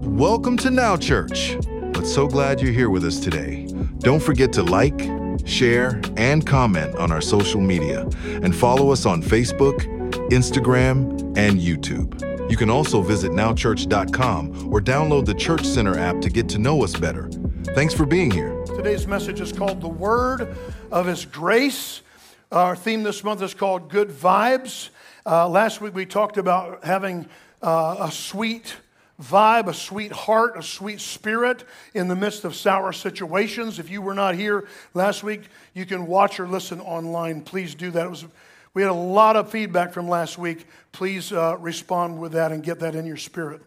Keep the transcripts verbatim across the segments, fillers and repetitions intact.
Welcome to Now Church. But so glad you're here with us today. Don't forget to like, share, and comment on our social media, and follow us on Facebook, Instagram, and YouTube. You can also visit now church dot com or download the Church Center app to get to know us better. Thanks for being here. Today's message is called The Word of His Grace. Our theme this month is called Good Vibes. Uh, last week we talked about having uh, a sweet vibe, a sweet heart, a sweet spirit in the midst of sour situations. If you were not here last week, you can watch or listen online. Please do that. It was, we had a lot of feedback from last week. Please uh, respond with that and get that in your spirit.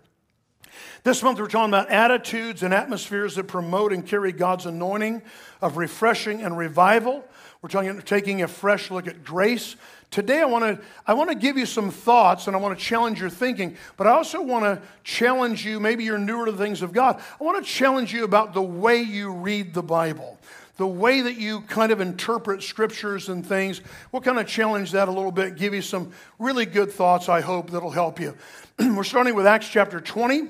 This month we're talking about attitudes and atmospheres that promote and carry God's anointing of refreshing and revival. We're talking, taking a fresh look at grace. Today I want to I want to give you some thoughts, and I want to challenge your thinking, but I also want to challenge you. Maybe you're newer to the things of God. I want to challenge you about the way you read the Bible, the way that you kind of interpret scriptures and things. We'll kind of challenge that a little bit, give you some really good thoughts, I hope, that'll help you. We're starting with Acts chapter twenty,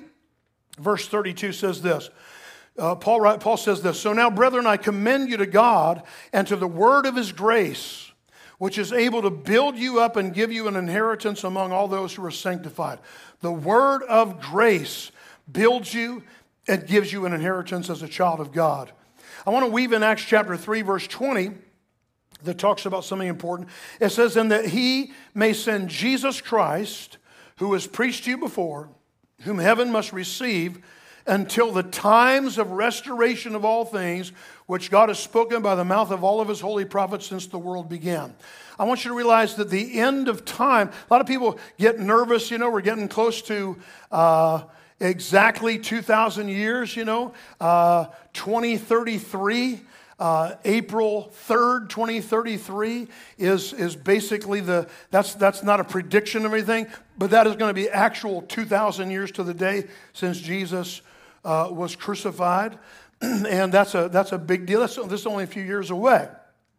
verse thirty-two says this. Uh, Paul, Paul says this, "So now, brethren, I commend you to God and to the word of His grace, which is able to build you up and give you an inheritance among all those who are sanctified." The word of grace builds you and gives you an inheritance as a child of God. I want to weave in Acts chapter three, verse twenty, that talks about something important. It says, "And that He may send Jesus Christ, who was preached to you before, whom heaven must receive, until the times of restoration of all things, which God has spoken by the mouth of all of His holy prophets since the world began." I want you to realize that the end of time, a lot of people get nervous, you know, we're getting close to uh, exactly two thousand years, you know, uh, twenty thirty-three. Uh, April third, twenty thirty-three is, is basically the, that's, that's not a prediction of anything, but that is going to be actual two thousand years to the day since Jesus uh, was crucified. And that's a, that's a big deal. That's, this is only a few years away.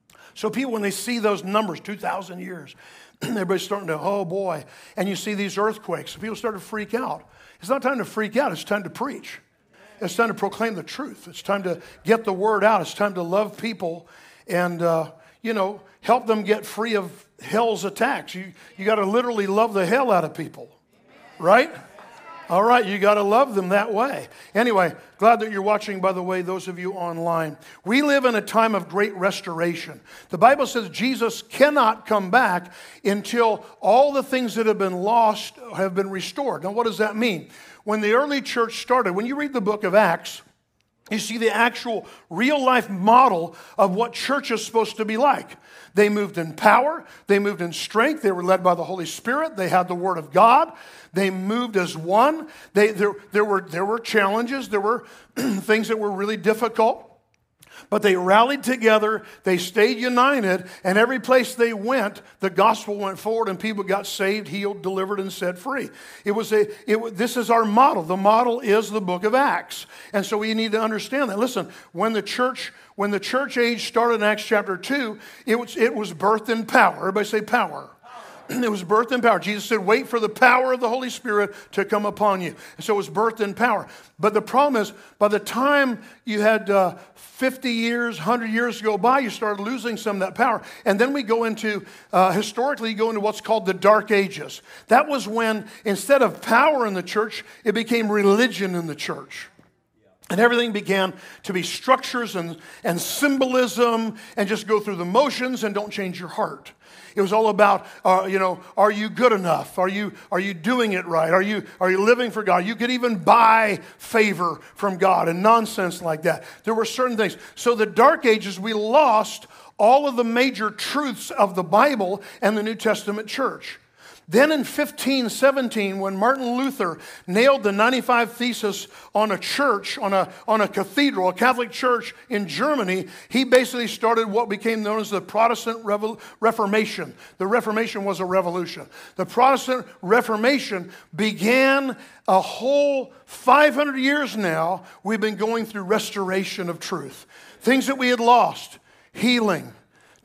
So people, when they see those numbers, two thousand years, everybody's starting to, oh boy. And you see these earthquakes. People start to freak out. It's not time to freak out. It's time to preach. It's time to proclaim the truth. It's time to get the word out. It's time to love people and, uh, you know, help them get free of hell's attacks. You, you got to literally love the hell out of people, right? All right, you got to love them that way. Anyway, glad that you're watching, by the way, those of you online. We live in a time of great restoration. The Bible says Jesus cannot come back until all the things that have been lost have been restored. Now, what does that mean? When the early church started, when you read the book of Acts, you see the actual real-life model of what church is supposed to be like. They moved in power. They moved in strength. They were led by the Holy Spirit. They had the Word of God. They moved as one. They, there, there, were, there were challenges. There were things that were really difficult. But they rallied together, they stayed united, and every place they went, the gospel went forward and people got saved, healed, delivered, and set free. It was a. It, this is our model. The model is the book of Acts. And so we need to understand that. Listen, when the church, when the church age started in Acts chapter two, it was, it was birthed in power. Everybody say power. It was birthed in power. Jesus said, wait for the power of the Holy Spirit to come upon you. And so it was birthed in power. But the problem is, by the time you had uh, fifty years, one hundred years go by, you started losing some of that power. And then we go into, uh, historically, you go into what's called the Dark Ages. That was when, instead of power in the church, it became religion in the church. And everything began to be structures and, and symbolism and just go through the motions and don't change your heart. It was all about, uh, you know, are you good enough? Are you are you doing it right? Are you are you living for God? You could even buy favor from God and nonsense like that. There were certain things. So the Dark Ages, we lost all of the major truths of the Bible and the New Testament church. Then in fifteen seventeen, when Martin Luther nailed the ninety-five Thesis on a church, on a, on a cathedral, a Catholic church in Germany, he basically started what became known as the Protestant Revo- Reformation. The Reformation was a revolution. The Protestant Reformation began a whole five hundred years now. We've been going through restoration of truth. Things that we had lost, healing,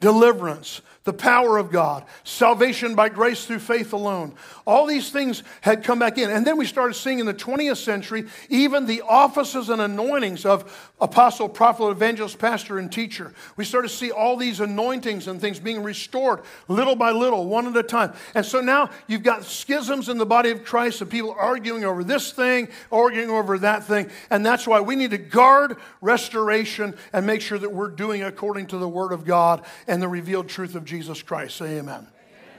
deliverance, the power of God, salvation by grace through faith alone. All these things had come back in. And then we started seeing in the twentieth century, even the offices and anointings of apostle, prophet, evangelist, pastor, and teacher. We started to see all these anointings and things being restored little by little, one at a time. And so now you've got schisms in the body of Christ of people arguing over this thing, arguing over that thing. And that's why we need to guard restoration and make sure that we're doing according to the Word of God and the revealed truth of Jesus Christ. Say amen. Amen.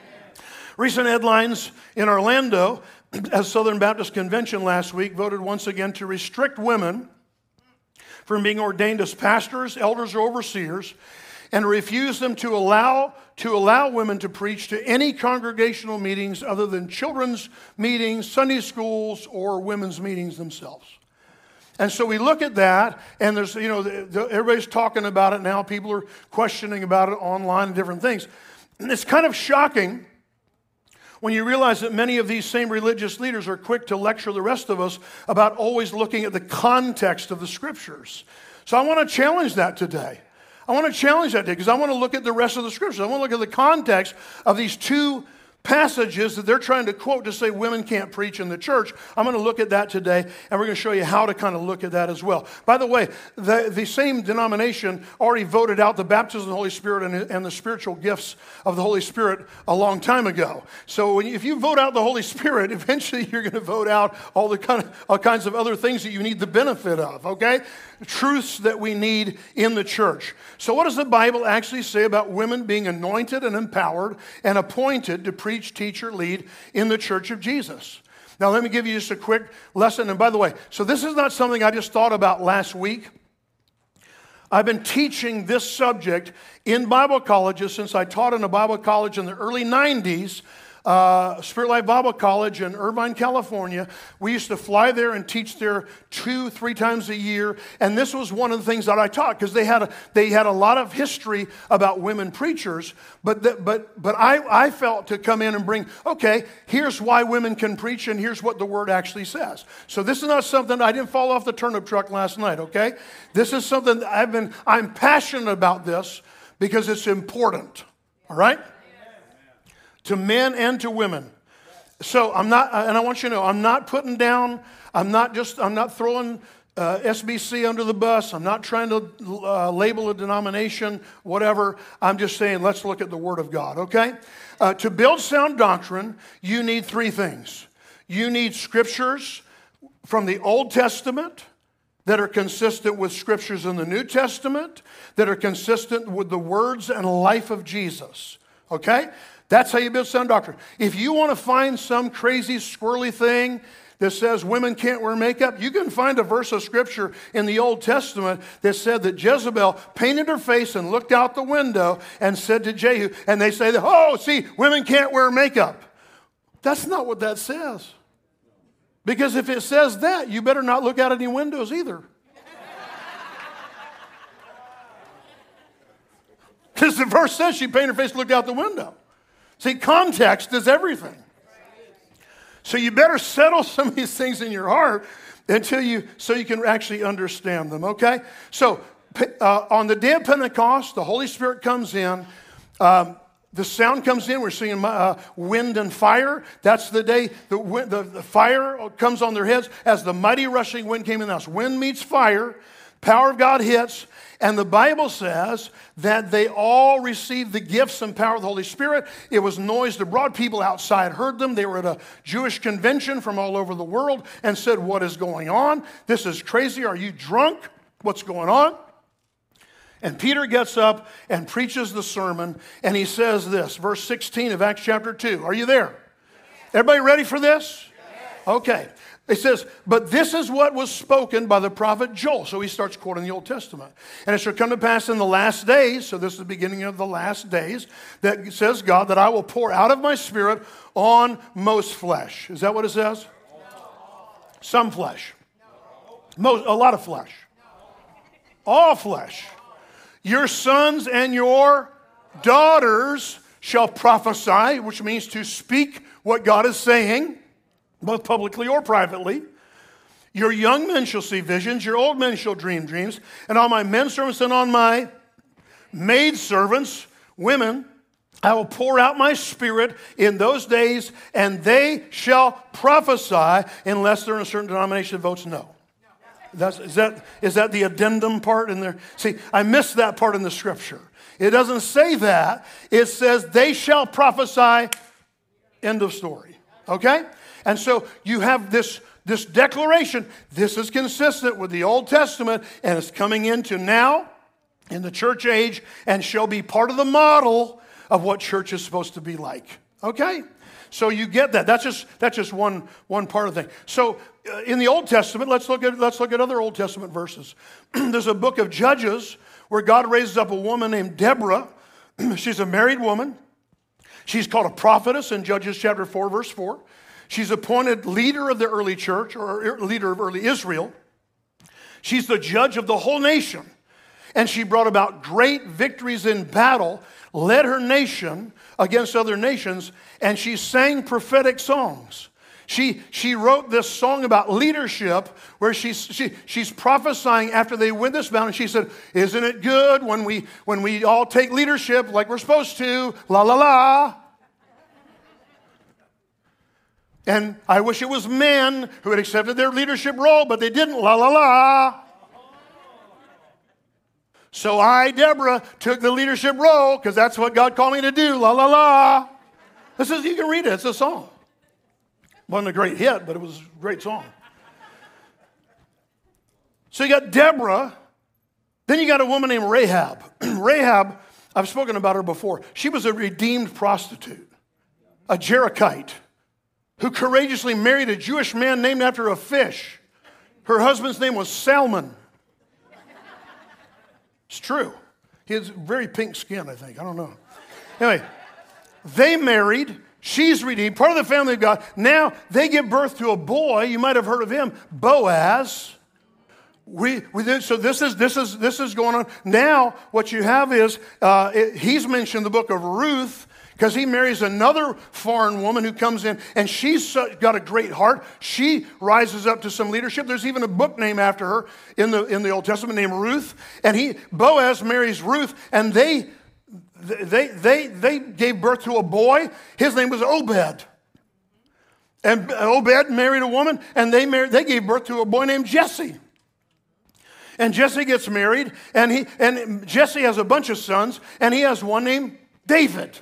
Recent headlines in Orlando, as Southern Baptist Convention last week voted once again to restrict women from being ordained as pastors, elders, or overseers, and refuse them to allow to allow women to preach to any congregational meetings other than children's meetings, Sunday schools, or women's meetings themselves. And so we look at that, and there's, you know, the, the, everybody's talking about it now. People are questioning about it online and different things. And it's kind of shocking when you realize that many of these same religious leaders are quick to lecture the rest of us about always looking at the context of the Scriptures. So I want to challenge that today. I want to challenge that today because I want to look at the rest of the Scriptures. I want to look at the context of these two passages that they're trying to quote to say women can't preach in the church. I'm going to look at that today, and we're going to show you how to kind of look at that as well. By the way, the, the same denomination already voted out the baptism of the Holy Spirit and, and the spiritual gifts of the Holy Spirit a long time ago. So when you, if you vote out the Holy Spirit, eventually you're going to vote out all the kind of, all kinds of other things that you need the benefit of, okay? Truths that we need in the church. So what does the Bible actually say about women being anointed and empowered and appointed to preach, teach, or lead in the church of Jesus? Now let me give you just a quick lesson. And by the way, so this is not something I just thought about last week. I've been teaching this subject in Bible colleges since I taught in a Bible college in the early nineties. Uh, Spirit Life Bible College in Irvine, California. We used to fly there and teach there two, three times a year. And this was one of the things that I taught because they had a, they had a lot of history about women preachers. But the, but but I, I felt to come in and bring, okay, here's why women can preach and here's what the Word actually says. So this is not something, I didn't fall off the turnip truck last night, okay? This is something that I've been, I'm passionate about this because it's important, all right? To men and to women. So I'm not, and I want you to know, I'm not putting down, I'm not just, I'm not throwing uh, S B C under the bus. I'm not trying to uh, label a denomination, whatever. I'm just saying, let's look at the Word of God, okay? Uh, to build sound doctrine, you need three things. You need scriptures from the Old Testament that are consistent with scriptures in the New Testament, that are consistent with the words and life of Jesus, okay? That's how you build sound doctrine. If you want to find some crazy, squirrely thing that says women can't wear makeup, you can find a verse of Scripture in the Old Testament that said that Jezebel painted her face and looked out the window and said to Jehu, and they say, that, oh, see, women can't wear makeup. That's not what that says. Because if it says that, you better not look out any windows either. Because the verse says she painted her face and looked out the window. See, context is everything. So you better settle some of these things in your heart until you, so you can actually understand them, okay? So uh, on the day of Pentecost, the Holy Spirit comes in. Um, the sound comes in. We're seeing uh, wind and fire. That's the day the, wind, the, the fire comes on their heads as the mighty rushing wind came in the house. Wind meets fire. Power of God hits. And the Bible says that they all received the gifts and power of the Holy Spirit. It was noised abroad. People outside heard them. They were at a Jewish convention from all over the world and said, what is going on? This is crazy. Are you drunk? What's going on? And Peter gets up and preaches the sermon, and he says this, verse sixteen of Acts chapter two. Are you there? Everybody ready for this? Okay. It says, but this is what was spoken by the prophet Joel. So he starts quoting the Old Testament. And it shall come to pass in the last days, so this is the beginning of the last days, that says God, that I will pour out of my Spirit on most flesh. Is that what it says? No. Some flesh. No. Most, a lot of flesh. No. All flesh. Your sons and your daughters shall prophesy, which means to speak what God is saying, both publicly or privately. Your young men shall see visions, your old men shall dream dreams, and on my men servants and on my maid servants women, I will pour out my Spirit in those days, and they shall prophesy, unless they're in a certain denomination that votes no. That's, is, that, is that the addendum part in there? See, I missed that part in the scripture. It doesn't say that. It says they shall prophesy, end of story. Okay? And so you have this, this declaration. This is consistent with the Old Testament, and it's coming into now in the church age and shall be part of the model of what church is supposed to be like. Okay? So you get that. That's just that's just one one part of the thing. So uh, in the Old Testament, let's look at let's look at other Old Testament verses. There's a book of Judges where God raises up a woman named Deborah. She's a married woman. She's called a prophetess in Judges chapter four, verse four. She's appointed leader of the early church, or leader of early Israel. She's the judge of the whole nation. And she brought about great victories in battle, led her nation against other nations, and she sang prophetic songs. She, she wrote this song about leadership where she's, she, she's prophesying after they win this battle. And she said, isn't it good when we, when we all take leadership like we're supposed to? La, la, la. And I wish it was men who had accepted their leadership role, but they didn't. La, la, la. So I, Deborah, took the leadership role because that's what God called me to do. La, la, la. This is, you can read it. It's a song. Wasn't a great hit, but it was a great song. So you got Deborah. Then you got a woman named Rahab. Rahab, I've spoken about her before. She was a redeemed prostitute, a Jerichite, who courageously married a Jewish man named after a fish. Her husband's name was Salmon. It's true. He has very pink skin, I think. I don't know. Anyway, they married. She's redeemed, part of the family of God. Now they give birth to a boy. You might have heard of him, Boaz. We, we did, so this is this is this is going on. Now what you have is uh, it, he's mentioned in the book of Ruth, because he marries another foreign woman who comes in, and she's got a great heart. She rises up to some leadership. There's even a book named after her in the in the Old Testament named Ruth. And he Boaz marries Ruth, and they they they they gave birth to a boy. His name was Obed. And Obed married a woman, and they married they gave birth to a boy named Jesse. And Jesse gets married, and he and Jesse has a bunch of sons, and he has one named David.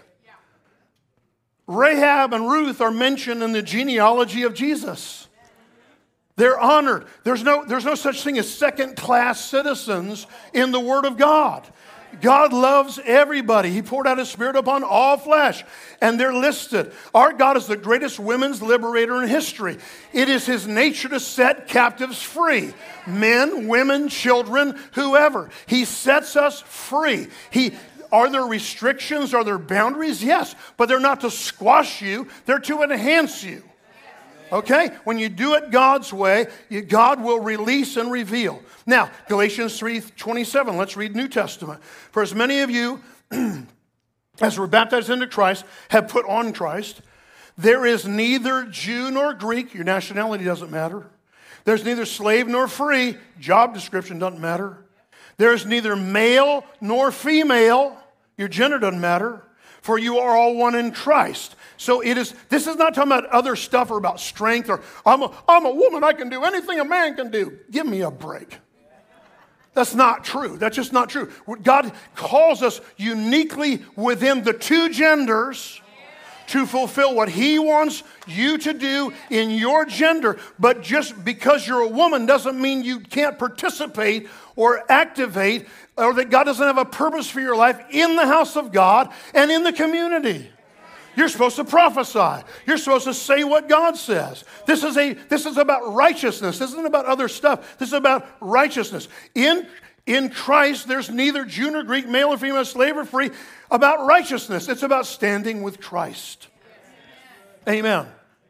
Rahab and Ruth are mentioned in the genealogy of Jesus. They're honored. There's no, there's no such thing as second-class citizens in the Word of God. God loves everybody. He poured out His Spirit upon all flesh, and they're listed. Our God is the greatest women's liberator in history. It is His nature to set captives free. Men, women, children, whoever. He sets us free. He Are there restrictions? Are there boundaries? Yes, but they're not to squash you. They're to enhance you. Okay? When you do it God's way, you, God will release and reveal. Now, Galatians three twenty-seven. Let's read New Testament. For as many of you as were baptized into Christ have put on Christ, there is neither Jew nor Greek. Your nationality doesn't matter. There's neither slave nor free. Job description doesn't matter. There's neither male nor female. Your gender doesn't matter, for you are all one in Christ. So it is. This is not talking about other stuff or about strength or I'm a, I'm a woman, I can do anything a man can do. Give me a break. That's not true. That's just not true. God calls us uniquely within the two genders to fulfill what He wants you to do in your gender. But just because you're a woman doesn't mean you can't participate or activate, or that God doesn't have a purpose for your life in the house of God and in the community. You're supposed to prophesy. You're supposed to say what God says. This is a this is about righteousness. This isn't about other stuff. This is about righteousness. In In Christ, there's neither Jew nor Greek, male or female, slave or free. About righteousness. It's about standing with Christ. Amen.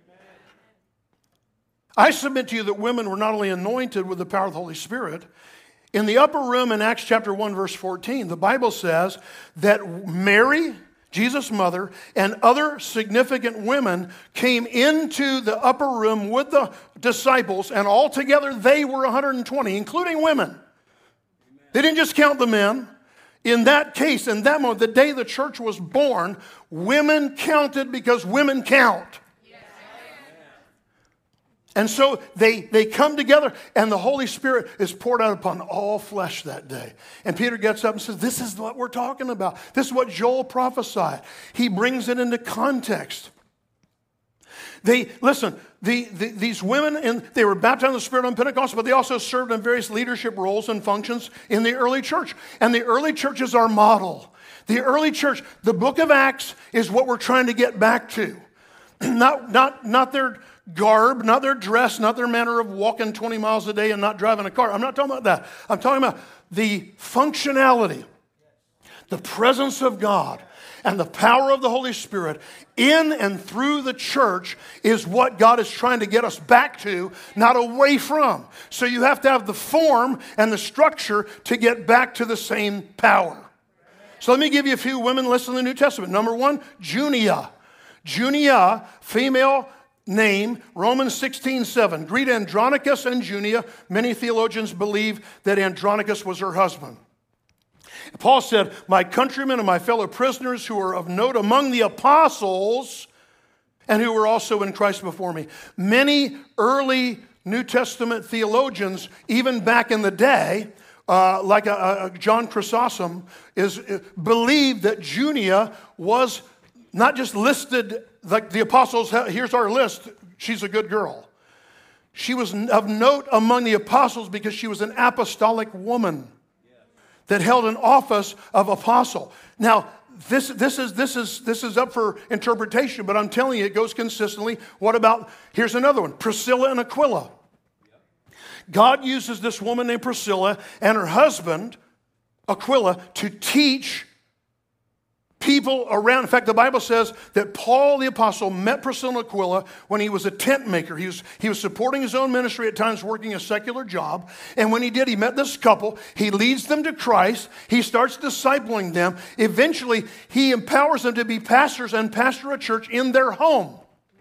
I submit to you that women were not only anointed with the power of the Holy Spirit. In the upper room in Acts chapter one, verse fourteen, the Bible says that Mary, Jesus' mother, and other significant women came into the upper room with the disciples, and altogether they were one hundred twenty, including women. They didn't just count the men. In that case, in that moment, the day the church was born, women counted because women count. And so they, they come together, and the Holy Spirit is poured out upon all flesh that day. And Peter gets up and says, this is what we're talking about. This is what Joel prophesied. He brings it into context. They, listen, the, the, these women, in, they were baptized in the Spirit on Pentecost, but they also served in various leadership roles and functions in the early church. And the early church is our model. The early church, the book of Acts is what we're trying to get back to. Not, not, not their garb, not their dress, not their manner of walking twenty miles a day and not driving a car. I'm not talking about that. I'm talking about the functionality, the presence of God, and the power of the Holy Spirit in and through the church is what God is trying to get us back to, not away from. So you have to have the form and the structure to get back to the same power. So let me give you a few women listed in the New Testament. Number one, Junia. Junia, female name, Romans sixteen seven. Greet Andronicus and Junia. Many theologians believe that Andronicus was her husband. Paul said, my countrymen and my fellow prisoners who are of note among the apostles and who were also in Christ before me. Many early New Testament theologians, even back in the day, uh, like a, a John Chrysostom, is uh, believed that Junia was not just listed like the apostles, here's our list, she's a good girl. She was of note among the apostles because she was an apostolic woman that held an office of apostle. Now, this, this, is, this, is, this is up for interpretation, but I'm telling you, it goes consistently. What about, here's another one, Priscilla and Aquila. God uses this woman named Priscilla and her husband, Aquila, to teach people around. In fact, the Bible says that Paul the apostle met Priscilla and Aquila when he was a tent maker. He was, he was supporting his own ministry at times, working a secular job. And when he did, he met this couple. He leads them to Christ. He starts discipling them. Eventually, he empowers them to be pastors and pastor a church in their home.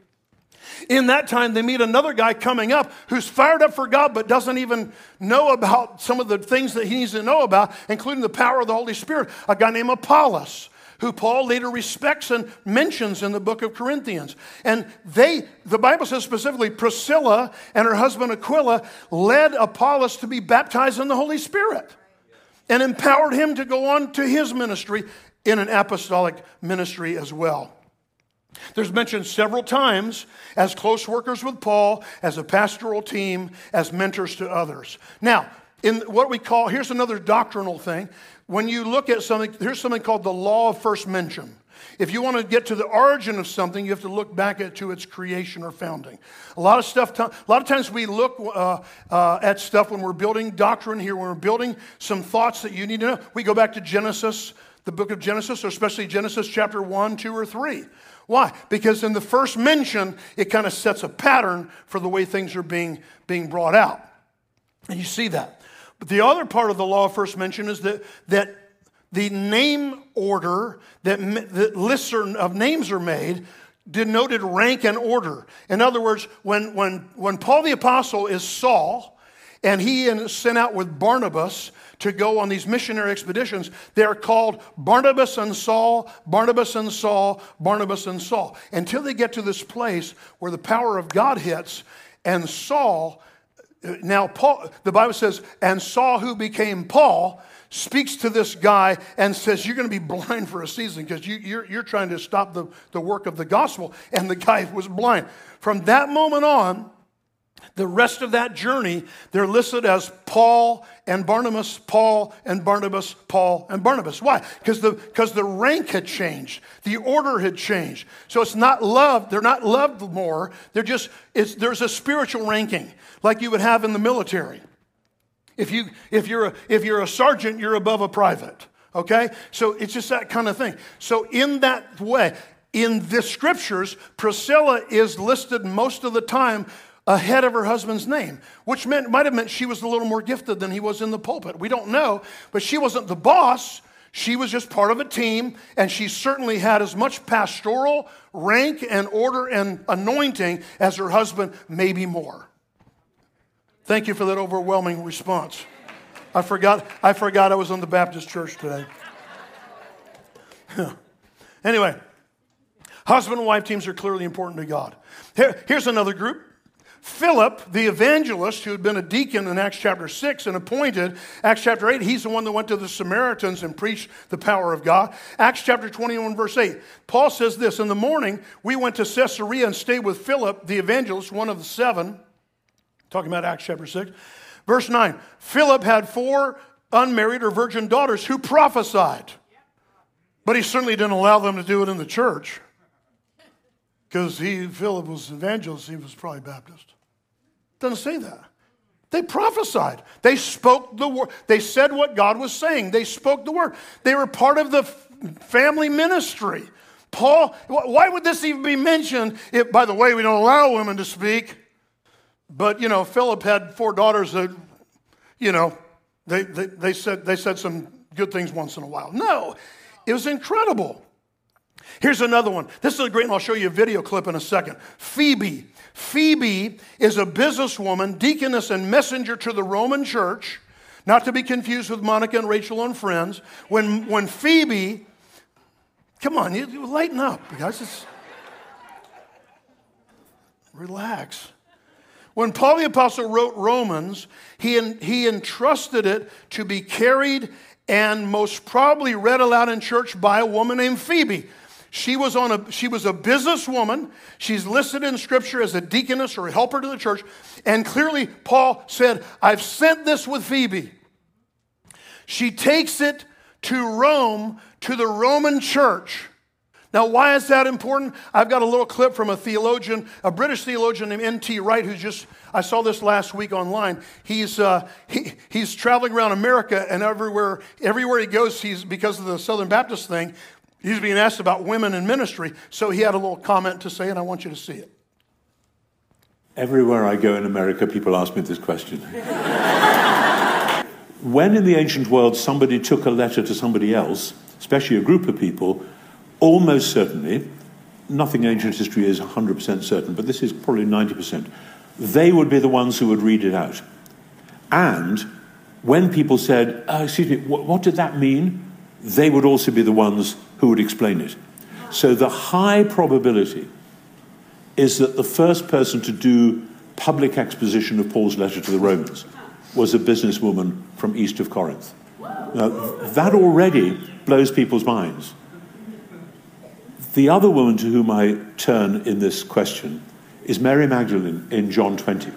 In that time, they meet another guy coming up who's fired up for God but doesn't even know about some of the things that he needs to know about, including the power of the Holy Spirit, a guy named Apollos, who Paul later respects and mentions in the book of Corinthians. And they, the Bible says specifically, Priscilla and her husband Aquila led Apollos to be baptized in the Holy Spirit and empowered him to go on to his ministry in an apostolic ministry as well. There's mentioned several times as close workers with Paul, as a pastoral team, as mentors to others. Now, in what we call, here's another doctrinal thing. When you look at something, here's something called the law of first mention. If you want to get to the origin of something, you have to look back at, to its creation or founding. A lot of stuff, a lot of times we look uh, uh, at stuff when we're building doctrine here, when we're building some thoughts that you need to know. We go back to Genesis, the book of Genesis, or especially Genesis chapter one, two, or three. Why? Because in the first mention, it kind of sets a pattern for the way things are being, being brought out. And you see that. But the other part of the law of first mention is that, that the name order that, that lists of names are made denoted rank and order. In other words, when, when, when Paul the Apostle is Saul, and he is sent out with Barnabas to go on these missionary expeditions, they're called Barnabas and Saul, Barnabas and Saul, Barnabas and Saul, until they get to this place where the power of God hits, and Saul, now Paul, the Bible says, and Saul, who became Paul, speaks to this guy and says, you're going to be blind for a season because you, you're, you're trying to stop the, the work of the gospel. And the guy was blind. From that moment on, the rest of that journey, they're listed as Paul and Barnabas, Paul and Barnabas, Paul and Barnabas. Why? Because the, because the rank had changed. The order had changed. So it's not loved. They're not loved more. They're just, it's, there's a spiritual ranking like you would have in the military. If, you, if, you're a, if you're a sergeant, you're above a private. Okay? So it's just that kind of thing. So in that way, in the scriptures, Priscilla is listed most of the time ahead of her husband's name, which meant might have meant she was a little more gifted than he was in the pulpit. We don't know, but she wasn't the boss. She was just part of a team, and she certainly had as much pastoral rank and order and anointing as her husband, maybe more. Thank you for that overwhelming response. I forgot, I forgot I was in the Baptist church today. Anyway, husband and wife teams are clearly important to God. Here, here's another group. Philip, the evangelist, who had been a deacon in Acts chapter six and appointed, Acts chapter eight, he's the one that went to the Samaritans and preached the power of God. Acts chapter twenty-one, verse eight, Paul says this, in the morning, we went to Caesarea and stayed with Philip, the evangelist, one of the seven, talking about Acts chapter six. Verse nine, Philip had four unmarried or virgin daughters who prophesied, but he certainly didn't allow them to do it in the church. Because he, Philip was evangelist, he was probably Baptist. Doesn't say that. They prophesied. They spoke the word. They said what God was saying. They spoke the word. They were part of the family ministry. Paul, why would this even be mentioned if, by the way, we don't allow women to speak? But, you know, Philip had four daughters that, you know, they, they, they said, they said some good things once in a while. No, it was incredible. Here's another one. This is a great, and I'll show you a video clip in a second. Phoebe. Phoebe is a businesswoman, deaconess, and messenger to the Roman church, not to be confused with Monica and Rachel and Friends. When, when Phoebe, come on, you, you lighten up, guys. It's, relax. When Paul the Apostle wrote Romans, he, he entrusted it to be carried and most probably read aloud in church by a woman named Phoebe. She was on a she was a businesswoman. She's listed in Scripture as a deaconess or a helper to the church. And clearly, Paul said, I've sent this with Phoebe. She takes it to Rome, to the Roman church. Now, why is that important? I've got a little clip from a theologian, a British theologian named N T Wright, who's just, I saw this last week online. He's uh, he, he's traveling around America, and everywhere everywhere he goes, he's because of the Southern Baptist thing, he's being asked about women in ministry. So he had a little comment to say, and I want you to see it. Everywhere I go in America, people ask me this question. When in the ancient world somebody took a letter to somebody else, especially a group of people, almost certainly, nothing in ancient history is one hundred percent certain, but this is probably ninety percent, they would be the ones who would read it out. And when people said, oh, excuse me, what, what did that mean? They would also be the ones who would explain it. So the high probability is that the first person to do public exposition of Paul's letter to the Romans was a businesswoman from east of Corinth. Now, that already blows people's minds. The other woman to whom I turn in this question is Mary Magdalene in John twenty.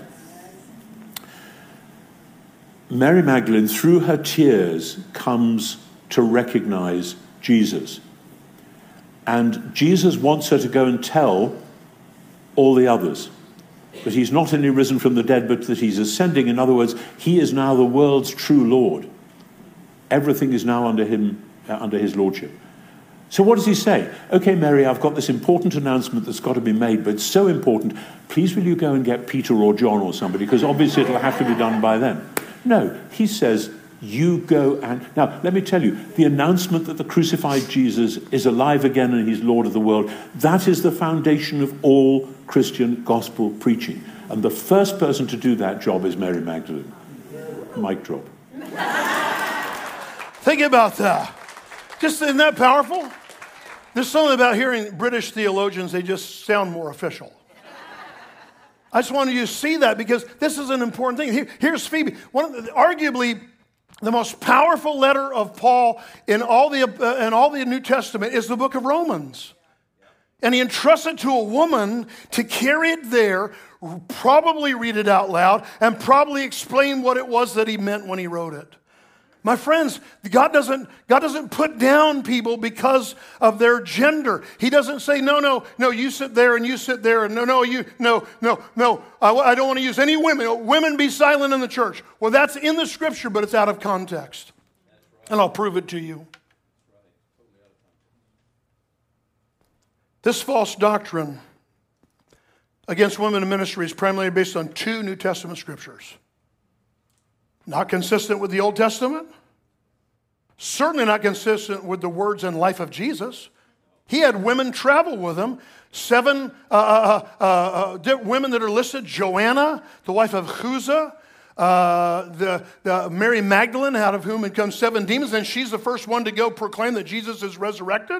Mary Magdalene, through her tears, comes to recognize Jesus. And Jesus wants her to go and tell all the others that he's not only risen from the dead, but that he's ascending. In other words, he is now the world's true Lord. Everything is now under him, uh, under his lordship. So what does he say? Okay, Mary, I've got this important announcement that's got to be made, but it's so important, please will you go and get Peter or John or somebody, because obviously it'll have to be done by then. No, he says, you go and... Now, let me tell you, the announcement that the crucified Jesus is alive again and he's Lord of the world, that is the foundation of all Christian gospel preaching. And the first person to do that job is Mary Magdalene. Mic drop. Think about that. Just, isn't that powerful? There's something about hearing British theologians, they just sound more official. I just wanted you to see that because this is an important thing. Here, here's Phoebe. One of the, arguably the most powerful letter of Paul in all the uh, in all the New Testament is the book of Romans. And he entrusts it to a woman to carry it there, probably read it out loud, and probably explain what it was that he meant when he wrote it. My friends, God doesn't, God doesn't put down people because of their gender. He doesn't say, no, no, no, you sit there and you sit there, and no, no, you, no, no, no, I, I don't want to use any women. Women be silent in the church. Well, that's in the Scripture, but it's out of context. Right. And I'll prove it to you. Right. Totally this false doctrine against women in ministry is primarily based on two New Testament scriptures. Not consistent with the Old Testament. Certainly not consistent with the words and life of Jesus. He had women travel with him. Seven uh, uh, uh, uh, women that are listed. Joanna, the wife of Chuza. Uh, the, the Mary Magdalene, out of whom had come seven demons, and she's the first one to go proclaim that Jesus is resurrected.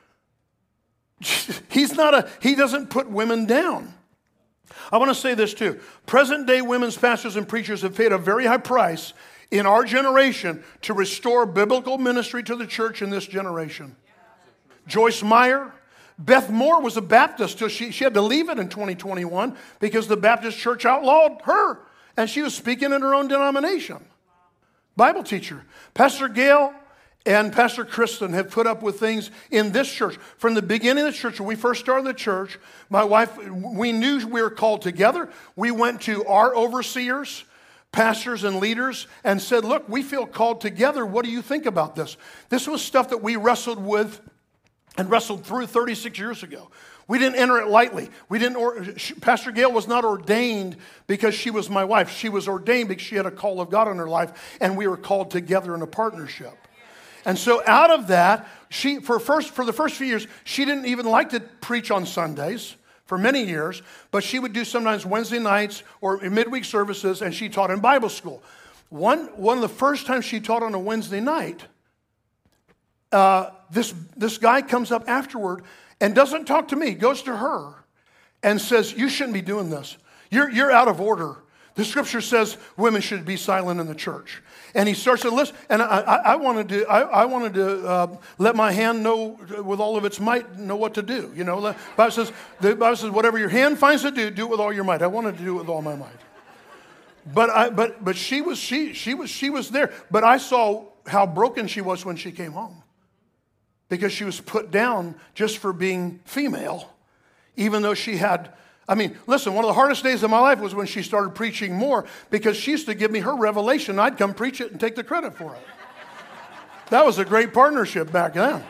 He's not a, he doesn't put women down. I want to say this too. Present day women's pastors and preachers have paid a very high price in our generation to restore biblical ministry to the church in this generation. Joyce Meyer, Beth Moore was a Baptist till she, she had to leave it in twenty twenty-one because the Baptist church outlawed her. And she was speaking in her own denomination. Bible teacher. Pastor Gail and Pastor Kristen have put up with things in this church. From the beginning of the church, when we first started the church, my wife, we knew we were called together. We went to our overseers, pastors and leaders, and said, look, we feel called together. What do you think about this? This was stuff that we wrestled with and wrestled through thirty-six years ago. We didn't enter it lightly. We didn't. Or, she, Pastor Gail was not ordained because she was my wife. She was ordained because she had a call of God in her life, and we were called together in a partnership. And so, out of that, she for first for the first few years, she didn't even like to preach on Sundays for many years, but she would do sometimes Wednesday nights or midweek services, and she taught in Bible school. One one of the first times she taught on a Wednesday night, uh, this this guy comes up afterward. And doesn't talk to me, goes to her and says, you shouldn't be doing this. You're, you're out of order. The scripture says women should be silent in the church. And he starts to listen. And I, I, I wanted to, I, I wanted to uh, let my hand know with all of its might, know what to do. You know, the Bible says, the Bible says, whatever your hand finds to do, do it with all your might. I wanted to do it with all my might. But I, but but she was she she was she was there. But I saw how broken she was when she came home. Because she was put down just for being female, even though she had, I mean, listen, one of the hardest days of my life was when she started preaching more because she used to give me her revelation. I'd come preach it and take the credit for it. That was a great partnership back then.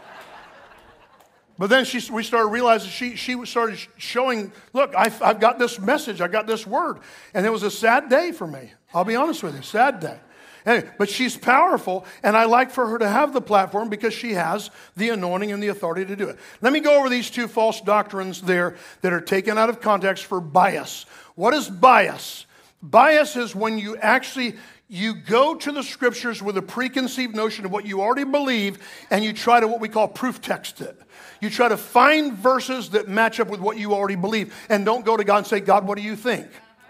But then she, we started realizing she, she started showing, look, I've, I've got this message, I got this word. And it was a sad day for me. I'll be honest with you, sad day. Anyway, but she's powerful, and I like for her to have the platform because she has the anointing and the authority to do it. Let me go over these two false doctrines there that are taken out of context for bias. What is bias? Bias is when you actually, you go to the scriptures with a preconceived notion of what you already believe, and you try to what we call proof text it. You try to find verses that match up with what you already believe, and don't go to God and say, God, what do you think?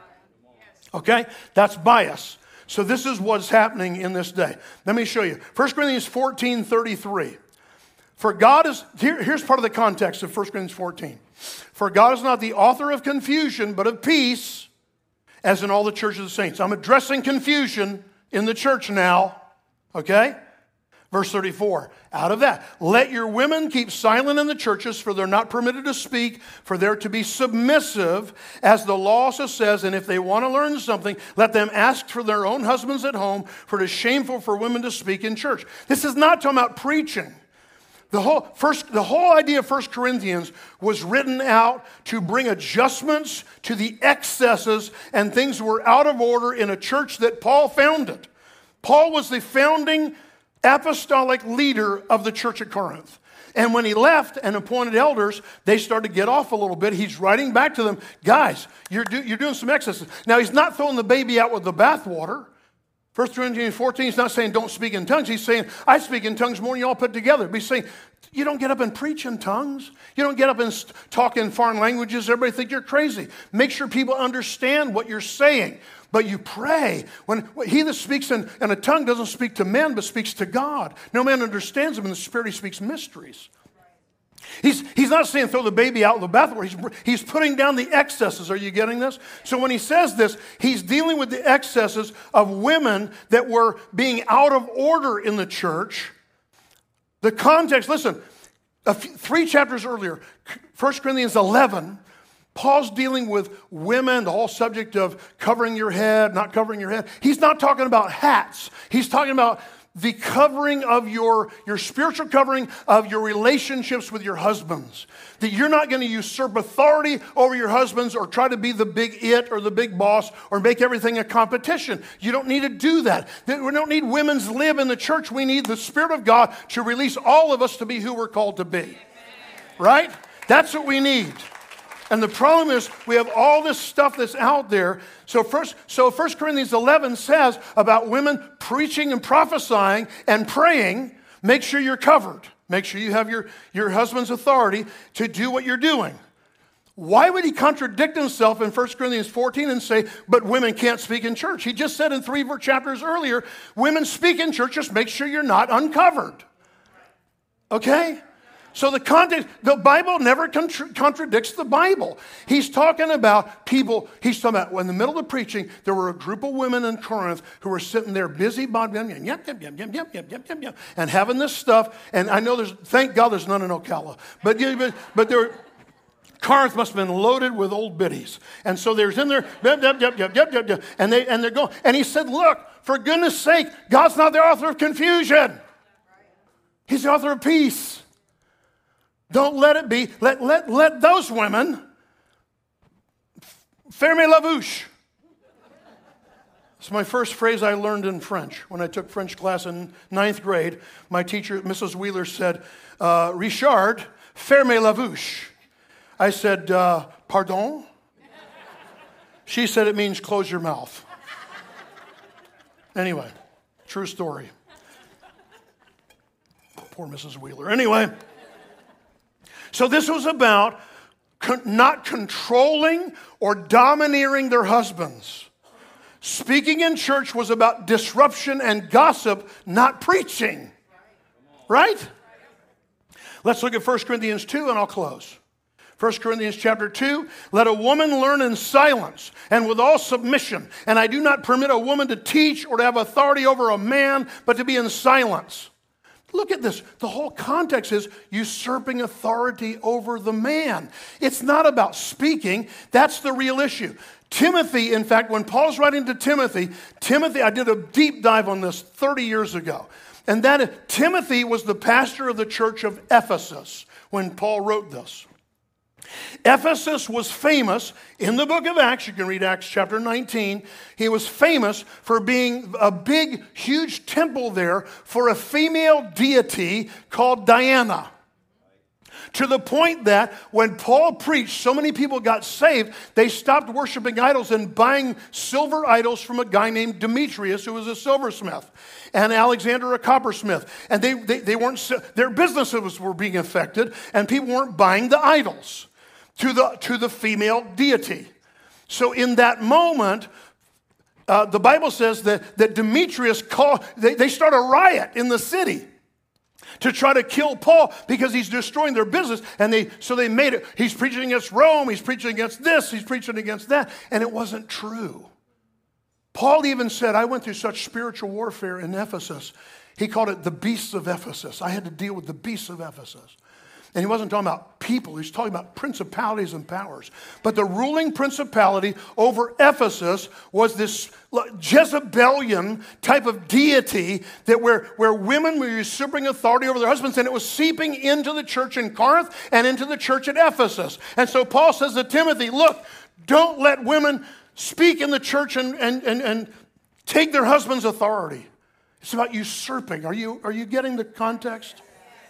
Okay? That's bias. So this is what's happening in this day. Let me show you. First Corinthians fourteen thirty-three. For God is, here, here's part of the context of First Corinthians fourteen. For God is not the author of confusion, but of peace, as in all the churches of the saints. I'm addressing confusion in the church now. Okay? Verse thirty-four, out of that, let your women keep silent in the churches, for they're not permitted to speak, for they're to be submissive, as the law also says, and if they want to learn something, let them ask for their own husbands at home, for it is shameful for women to speak in church. This is not talking about preaching. The whole, first, the whole idea of First Corinthians was written out to bring adjustments to the excesses and things that were out of order in a church that Paul founded. Paul was the founding apostolic leader of the church at Corinth. And when he left and appointed elders, they started to get off a little bit. He's writing back to them, guys, you're, do, you're doing some excesses. Now, he's not throwing the baby out with the bathwater. First Corinthians fourteen, he's not saying don't speak in tongues. He's saying, I speak in tongues more than you all put together. But he's saying, you don't get up and preach in tongues. You don't get up and talk in foreign languages. Everybody think you're crazy. Make sure people understand what you're saying. But you pray. When he that speaks in, in a tongue doesn't speak to men, but speaks to God. No man understands him. In the Spirit, he speaks mysteries. He's, he's not saying throw the baby out with the bathwater. He's, he's putting down the excesses. Are you getting this? So when he says this, he's dealing with the excesses of women that were being out of order in the church. The context, listen, a few, three chapters earlier, First Corinthians eleven, Paul's dealing with women, the whole subject of covering your head, not covering your head. He's not talking about hats. He's talking about the covering of your, your spiritual covering of your relationships with your husbands. That you're not going to usurp authority over your husbands or try to be the big it or the big boss or make everything a competition. You don't need to do that. We don't need women's lib in the church. We need the Spirit of God to release all of us to be who we're called to be. Right? That's what we need. And the problem is we have all this stuff that's out there. So first, so First Corinthians eleven says about women preaching and prophesying and praying, make sure you're covered. Make sure you have your, your husband's authority to do what you're doing. Why would he contradict himself in First Corinthians fourteen and say, but women can't speak in church? He just said in three chapters earlier, women speak in church, just make sure you're not uncovered. Okay? So the context, the Bible never contra- contradicts the Bible. He's talking about people, he's talking about, in the middle of preaching, there were a group of women in Corinth who were sitting there busy, yep, yep, yep, yep, yep, yep, yep, yep, yep, and having this stuff. And I know there's, thank God there's none in Ocala. But, but, but there, Corinth must have been loaded with old biddies. And so there's in there, yep, yep, yep, yep, yep, yep, yep, and, they, and they're going. And he said, look, for goodness sake, God's not the author of confusion. He's the author of peace. Don't let it be. Let, let, let those women, fermez la bouche. It's my first phrase I learned in French. When I took French class in ninth grade, my teacher, Missus Wheeler, said, uh, Richard, fermez la bouche. I said, uh, pardon? She said it means close your mouth. Anyway, true story. Poor Missus Wheeler. Anyway. So this was about con- not controlling or domineering their husbands. Speaking in church was about disruption and gossip, not preaching. Right? Let's look at First Corinthians two and I'll close. First Corinthians chapter two, let a woman learn in silence and with all submission. And I do not permit a woman to teach or to have authority over a man, but to be in silence. Look at this. The whole context is usurping authority over the man. It's not about speaking. That's the real issue. Timothy, in fact, when Paul's writing to Timothy, Timothy, I did a deep dive on this thirty years ago. And that is, Timothy was the pastor of the church of Ephesus when Paul wrote this. Ephesus was famous in the book of Acts. You can read Acts chapter nineteen. He was famous for being a big, huge temple there for a female deity called Diana. To the point that when Paul preached, so many people got saved, they stopped worshiping idols and buying silver idols from a guy named Demetrius, who was a silversmith, and Alexander, a coppersmith. And they, they, they weren't, their businesses were being affected, and people weren't buying the idols to the, to the female deity. So in that moment, uh, the Bible says that, that Demetrius called, they, they start a riot in the city to try to kill Paul because he's destroying their business. And they so they made it, he's preaching against Rome, he's preaching against this, he's preaching against that, and it wasn't true. Paul even said, I went through such spiritual warfare in Ephesus. He called it the beasts of Ephesus. I had to deal with the beasts of Ephesus. And he wasn't talking about people, he was talking about principalities and powers. But the ruling principality over Ephesus was this Jezebelian type of deity that where, where women were usurping authority over their husbands, and it was seeping into the church in Corinth and into the church at Ephesus. And so Paul says to Timothy, look, don't let women speak in the church and, and, and, and take their husband's authority. It's about usurping. Are you, are you getting the context?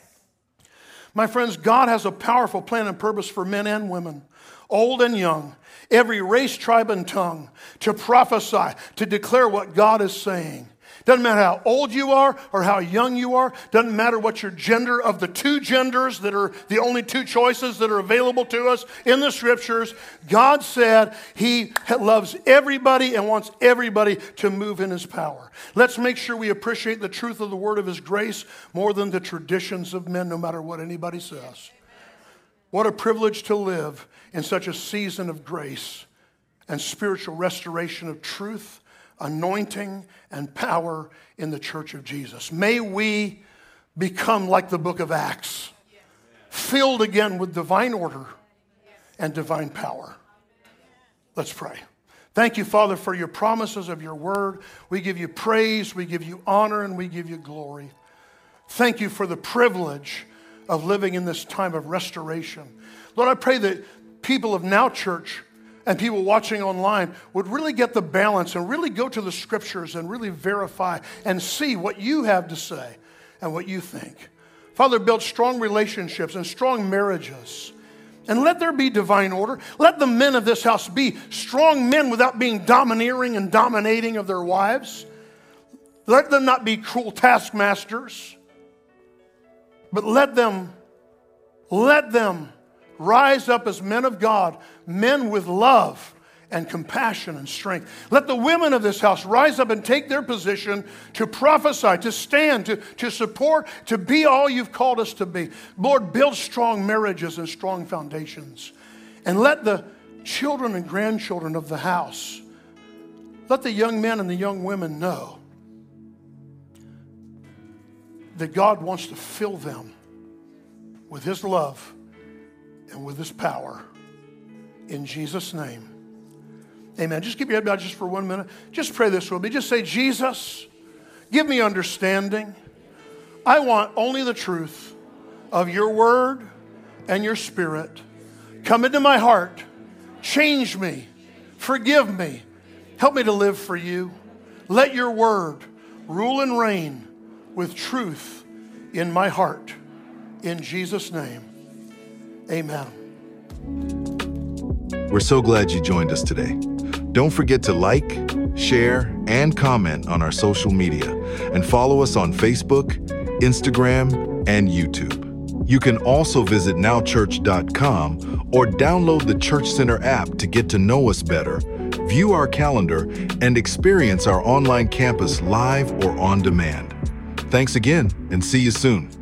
My friends, God has a powerful plan and purpose for men and women, old and young, every race, tribe, and tongue, to prophesy, to declare what God is saying. Doesn't matter how old you are or how young you are. Doesn't matter what your gender of the two genders that are the only two choices that are available to us in the scriptures. God said he loves everybody and wants everybody to move in his power. Let's make sure we appreciate the truth of the word of his grace more than the traditions of men, no matter what anybody says. What a privilege to live in such a season of grace and spiritual restoration of truth, anointing, and power in the church of Jesus. May we become like the book of Acts, filled again with divine order and divine power. Let's pray. Thank you, Father, for your promises of your word. We give you praise, we give you honor, and we give you glory. Thank you for the privilege of living in this time of restoration. Lord, I pray that people of Now Church and people watching online would really get the balance and really go to the scriptures and really verify and see what you have to say and what you think. Father, build strong relationships and strong marriages And let there be divine order. Let the men of this house be strong men without being domineering and dominating of their wives. Let them not be cruel taskmasters. But let them, let them rise up as men of God, men with love and compassion and strength. Let the women of this house rise up and take their position to prophesy, to stand, to, to support, to be all you've called us to be. Lord, build strong marriages and strong foundations. And let the children and grandchildren of the house, let the young men and the young women know that God wants to fill them with His love and with His power. In Jesus' name. Amen. Just keep your head bowed just for one minute. Just pray this with me. Just say, Jesus, give me understanding. I want only the truth of your word and your spirit. Come into my heart. Change me. Forgive me. Help me to live for you. Let your word rule and reign with truth in my heart. In Jesus' name, amen. We're so glad you joined us today. Don't forget to like, share, and comment on our social media, and follow us on Facebook, Instagram, and YouTube. You can also visit now church dot com or download the Church Center app to get to know us better, view our calendar, and experience our online campus live or on demand. Thanks again, and see you soon.